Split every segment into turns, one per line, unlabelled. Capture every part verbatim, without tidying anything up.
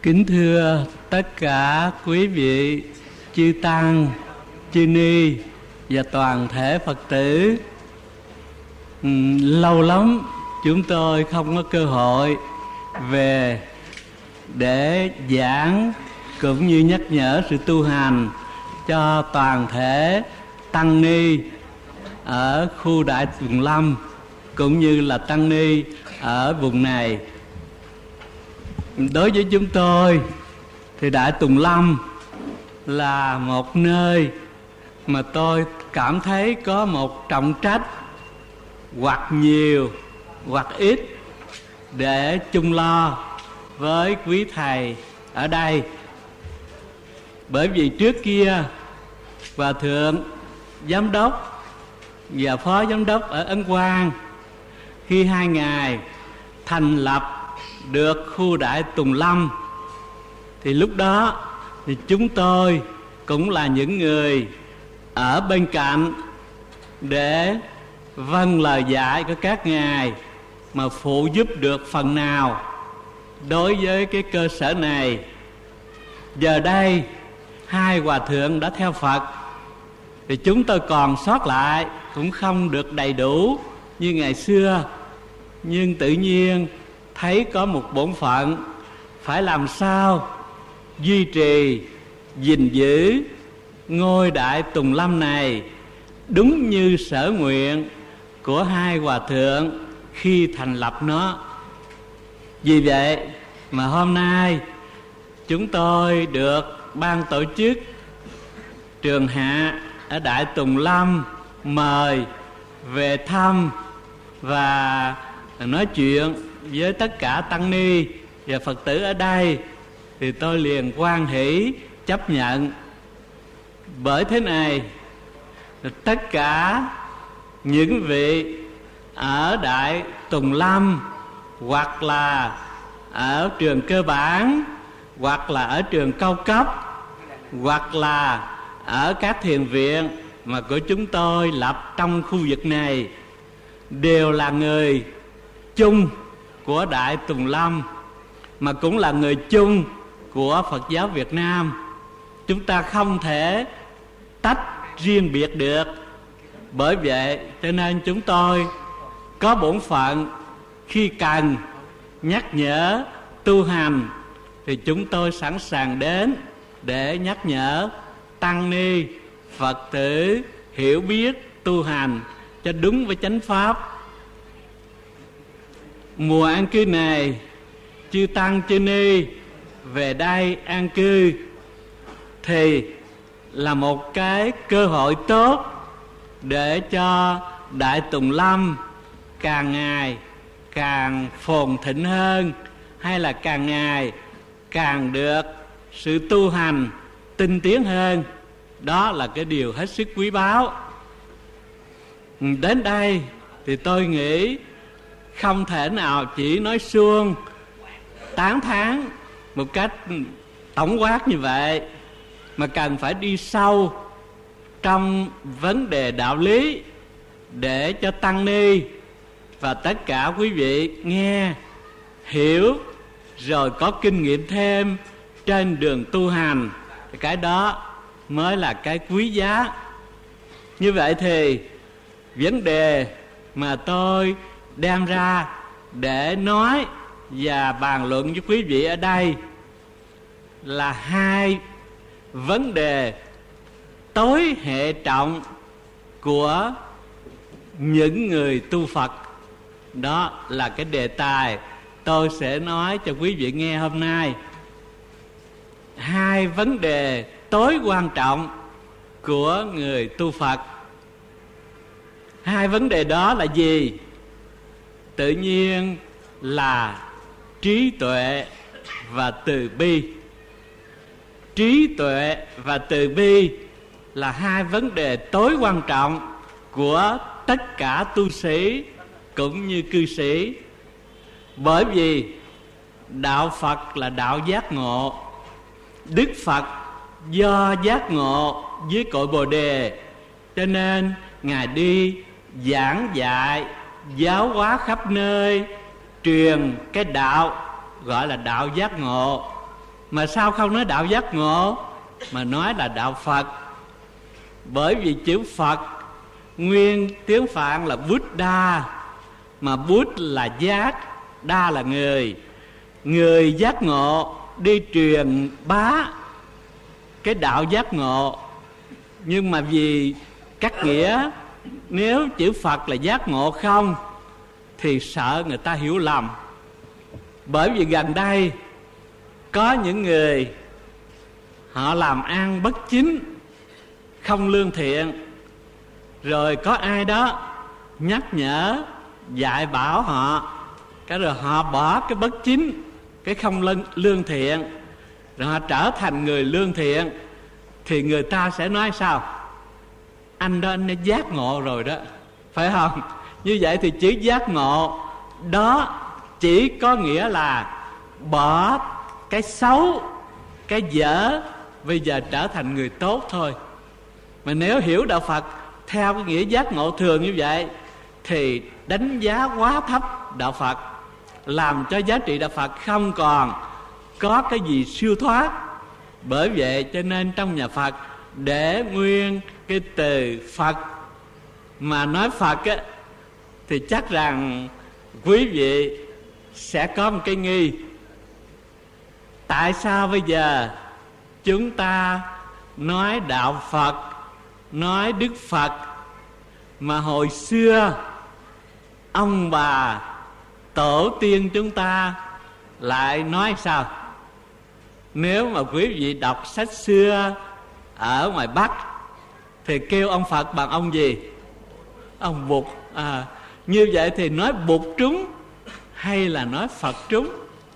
Kính thưa tất cả quý vị chư tăng, chư ni và toàn thể Phật tử. ừ, Lâu lắm chúng tôi không có cơ hội về để giảng cũng như nhắc nhở sự tu hành cho toàn thể tăng ni ở khu Đại Tùng Lâm cũng như là tăng ni ở vùng này. Đối với chúng tôi thì Đại Tùng Lâm là một nơi mà tôi cảm thấy có một trọng trách hoặc nhiều hoặc ít để chung lo với quý thầy ở đây. Bởi vì trước kia Hòa Thượng Giám đốc và Phó Giám đốc ở Ấn Quang, khi hai ngài thành lập được khu Đại Tùng Lâm, thì lúc đó thì chúng tôi cũng là những người ở bên cạnh để vâng lời dạy của các ngài mà phụ giúp được phần nào đối với cái cơ sở này. Giờ đây hai hòa thượng đã theo Phật thì chúng tôi còn sót lại cũng không được đầy đủ như ngày xưa, nhưng tự nhiên thấy có một bổn phận phải làm sao duy trì, gìn giữ ngôi Đại Tùng Lâm này đúng như sở nguyện của hai hòa thượng khi thành lập nó. Vì vậy mà hôm nay chúng tôi được ban tổ chức trường hạ ở Đại Tùng Lâm mời về thăm và nói chuyện với tất cả tăng ni và Phật tử ở đây, thì tôi liền hoan hỷ chấp nhận. Bởi thế này, tất cả những vị ở Đại Tùng Lâm hoặc là ở trường cơ bản, hoặc là ở trường cao cấp, hoặc là ở các thiền viện mà của chúng tôi lập trong khu vực này, đều là người chung của Đại Tùng Lâm, mà cũng là người chung của Phật giáo Việt Nam. Chúng ta không thể tách riêng biệt được. Bởi vậy cho nên chúng tôi có bổn phận khi cần nhắc nhở tu hành thì chúng tôi sẵn sàng đến để nhắc nhở tăng ni Phật tử hiểu biết tu hành cho đúng với chánh pháp. Mùa an cư này, chư tăng chư ni về đây an cư thì là một cái cơ hội tốt để cho Đại Tùng Lâm càng ngày càng phồn thịnh hơn, hay là càng ngày càng được sự tu hành tinh tiến hơn. Đó là cái điều hết sức quý báu. Đến đây thì tôi nghĩ không thể nào chỉ nói suông tán thán một cách tổng quát như vậy, mà cần phải đi sâu trong vấn đề đạo lý để cho tăng ni và tất cả quý vị nghe, hiểu, rồi có kinh nghiệm thêm trên đường tu hành. Cái đó mới là cái quý giá. Như vậy thì vấn đề mà tôi đem ra để nói và bàn luận với quý vị ở đây là hai vấn đề tối hệ trọng của những người tu Phật. Đó là cái đề tài tôi sẽ nói cho quý vị nghe hôm nay. Hai vấn đề tối quan trọng của người tu Phật. Hai vấn đề đó là gì? Tự nhiên là trí tuệ và từ bi. Trí tuệ và từ bi là hai vấn đề tối quan trọng của tất cả tu sĩ cũng như cư sĩ. Bởi vì đạo Phật là đạo giác ngộ. Đức Phật do giác ngộ dưới cội Bồ Đề, cho nên Ngài đi giảng dạy, giáo hóa khắp nơi, truyền cái đạo gọi là đạo giác ngộ. Mà sao không nói đạo giác ngộ mà nói là đạo Phật? Bởi vì chữ Phật nguyên tiếng Phạn là Buddha, mà Bút là giác, đa là người. Người giác ngộ đi truyền bá cái đạo giác ngộ. Nhưng mà vì các nghĩa, nếu chữ Phật là giác ngộ không thì sợ người ta hiểu lầm. Bởi vì gần đây có những người họ làm ăn bất chính, không lương thiện, rồi có ai đó nhắc nhở, dạy bảo họ, cái rồi họ bỏ cái bất chính, cái không lương, lương thiện, rồi họ trở thành người lương thiện. Thì người ta sẽ nói sao? Anh đó anh đã giác ngộ rồi đó, phải không? Như vậy thì chữ giác ngộ đó chỉ có nghĩa là bỏ cái xấu, cái dở, bây giờ trở thành người tốt thôi. Mà nếu hiểu đạo Phật theo cái nghĩa giác ngộ thường như vậy thì đánh giá quá thấp đạo Phật, làm cho giá trị đạo Phật không còn có cái gì siêu thoát. Bởi vậy cho nên trong nhà Phật để nguyên cái từ Phật. Mà nói Phật á, thì chắc rằng quý vị sẽ có một cái nghi: tại sao bây giờ chúng ta nói đạo Phật, nói Đức Phật, mà hồi xưa ông bà tổ tiên chúng ta lại nói sao? Nếu mà quý vị đọc sách xưa ở ngoài Bắc thì kêu ông Phật bằng ông gì? Ông Bụt. À, như vậy thì nói Bụt trúng hay là nói Phật trúng?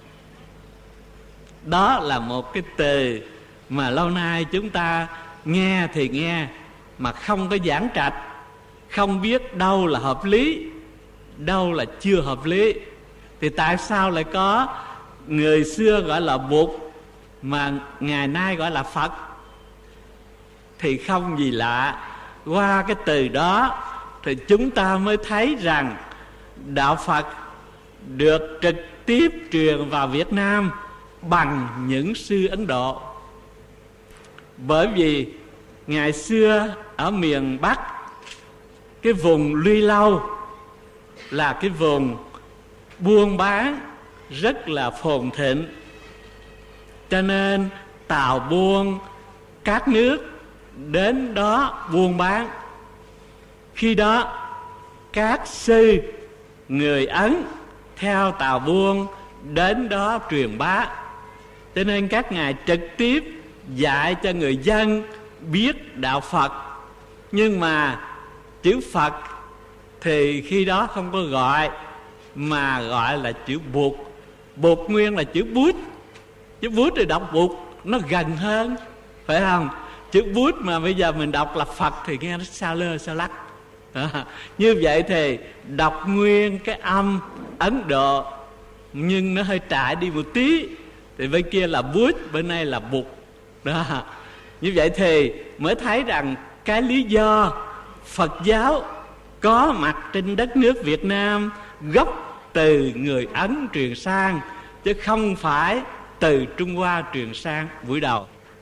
Đó là một cái từ mà lâu nay chúng ta nghe thì nghe mà không có giảng trạch, không biết đâu là hợp lý, đâu là chưa hợp lý. Thì tại sao lại có người xưa gọi là Bụt mà ngày nay gọi là Phật? Thì không gì lạ. Qua cái từ đó thì chúng ta mới thấy rằng đạo Phật được trực tiếp truyền vào Việt Nam bằng những sư Ấn Độ. Bởi vì ngày xưa ở miền Bắc, cái vùng Luy Lâu là cái vùng buôn bán rất là phồn thịnh, cho nên tàu buôn các nước đến đó buôn bán. Khi đó các sư người Ấn theo tàu buôn đến đó truyền bá, cho nên các ngài trực tiếp dạy cho người dân biết đạo Phật. Nhưng mà chữ Phật thì khi đó không có gọi, mà gọi là chữ Bụt. Bụt nguyên là chữ Bút. Chữ Bút thì đọc Bụt nó gần hơn, phải không? Chữ Bút mà bây giờ mình đọc là Phật thì nghe nó sao lơ sao lắc. À, như vậy thì đọc nguyên cái âm Ấn Độ nhưng nó hơi trải đi một tí, thì bên kia là Bút, bên này là Bụt đó. Như vậy thì mới thấy rằng cái lý do Phật giáo có mặt trên đất nước Việt Nam gốc từ người Ấn truyền sang, chứ không phải từ Trung Hoa truyền sang buổi đầu.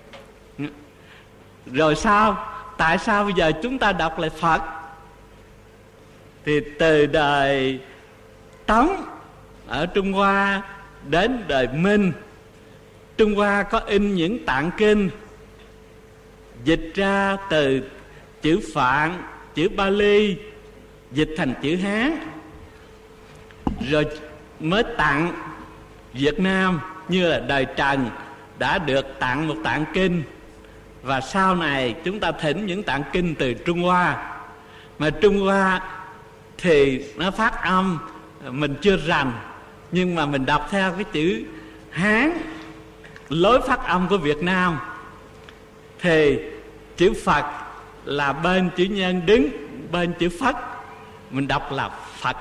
Rồi sao? Tại sao bây giờ chúng ta đọc lại Phật? Thì từ đời Tống ở Trung Hoa đến đời Minh, Trung Hoa có in những tạng kinh dịch ra từ chữ Phạn, chữ Pali, dịch thành chữ Hán, rồi mới tặng Việt Nam. Như là đời Trần đã được tặng một tạng kinh, và sau này chúng ta thỉnh những tạng kinh từ Trung Hoa. Mà Trung Hoa thì nó phát âm mình chưa rành, nhưng mà mình đọc theo cái chữ Hán, lối phát âm của Việt Nam, thì chữ Phật là bên chữ nhân đứng, bên chữ Phất mình đọc là Phật.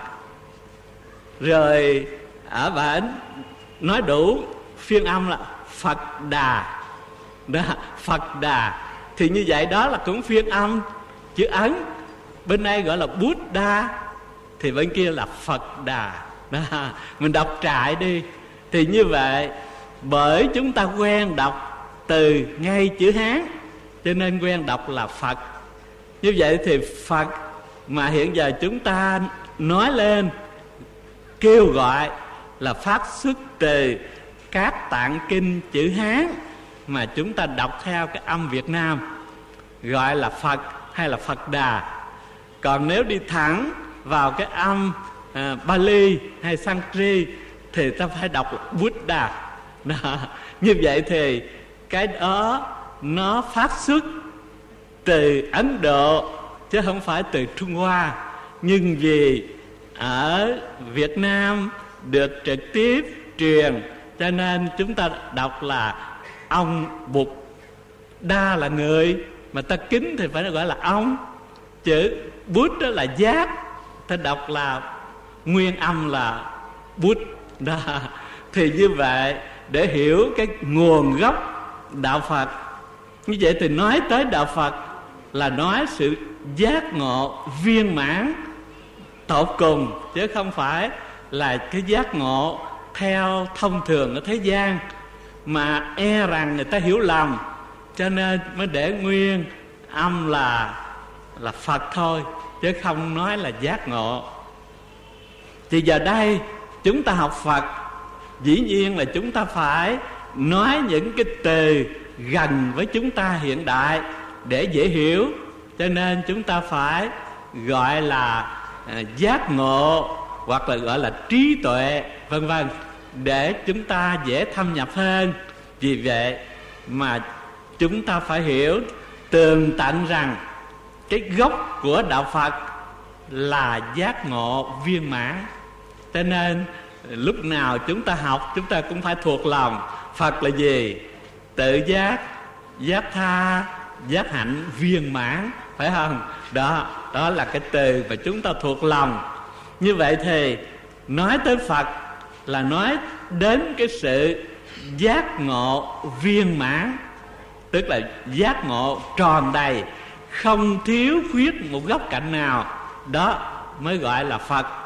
Rồi ở bển nói đủ phiên âm là Phật Đà đó, Phật Đà. Thì như vậy đó là cũng phiên âm chữ Ấn. Bên đây gọi là Buddha, thì bên kia là Phật Đà đó. Mình đọc trại đi. Thì như vậy bởi chúng ta quen đọc từ ngay chữ Hán, cho nên quen đọc là Phật. Như vậy thì Phật mà hiện giờ chúng ta nói lên, kêu gọi là phát xuất từ các tạng kinh chữ Hán mà chúng ta đọc theo cái âm Việt Nam, gọi là Phật hay là Phật Đà. Còn nếu đi thẳng vào cái âm à, Bali hay Sanskrit thì ta phải đọc là Buddha. Đó. Như vậy thì cái đó nó phát xuất từ Ấn Độ chứ không phải từ Trung Hoa. Nhưng vì ở Việt Nam được trực tiếp truyền, cho nên chúng ta đọc là ông Bụt. Đa là người, mà ta kính thì phải gọi là ông. Chữ Bút đó là giác, ta đọc là nguyên âm là Bút. Đó. Thì như vậy để hiểu cái nguồn gốc đạo Phật, như vậy thì nói tới đạo Phật là nói sự giác ngộ viên mãn tột cùng, chứ không phải là cái giác ngộ theo thông thường ở thế gian, mà e rằng người ta hiểu lầm, cho nên mới để nguyên âm là là Phật thôi, chứ không nói là giác ngộ. Thì giờ đây chúng ta học Phật, dĩ nhiên là chúng ta phải nói những cái từ gần với chúng ta hiện đại để dễ hiểu, cho nên chúng ta phải gọi là à, giác ngộ, hoặc là gọi là trí tuệ, vân vân, để chúng ta dễ thâm nhập hơn. Vì vậy mà chúng ta phải hiểu tường tận rằng cái gốc của đạo Phật là giác ngộ viên mãn. Cho nên lúc nào chúng ta học, chúng ta cũng phải thuộc lòng Phật là gì? Tự giác, giác tha, giác hạnh viên mãn, phải không? Đó, đó là cái từ mà chúng ta thuộc lòng. Như vậy thì nói tới Phật là nói đến cái sự giác ngộ viên mãn, tức là giác ngộ tròn đầy, không thiếu khuyết một góc cạnh nào. Đó mới gọi là Phật.